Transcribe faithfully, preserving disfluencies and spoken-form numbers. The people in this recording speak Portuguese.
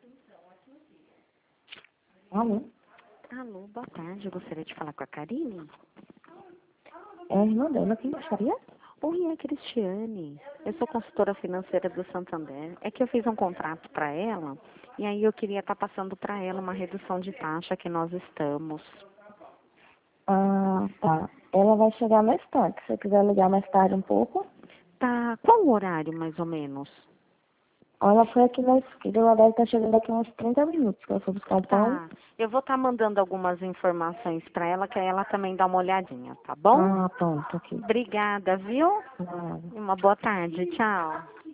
Alô? Alô, boa tarde. Eu gostaria de falar com a Karine. É a irmã dela, quem gostaria? Oi, é a Cristiane. Eu sou consultora financeira do Santander. É que eu fiz um contrato para ela e aí eu queria estar passando para ela uma redução de taxa que nós estamos. Ah, tá. Ela vai chegar mais tarde. Se você quiser ligar mais tarde um pouco. Tá, qual o horário mais ou menos? Ela foi aqui na esquina, ela deve estar chegando daqui uns trinta minutos, que ela foi buscar o pão. Tá, eu vou estar mandando algumas informações para ela, que aí ela também dá uma olhadinha, tá bom? Ah, pronto, aqui. Obrigada, viu? Nada. E uma boa tarde. Tchau.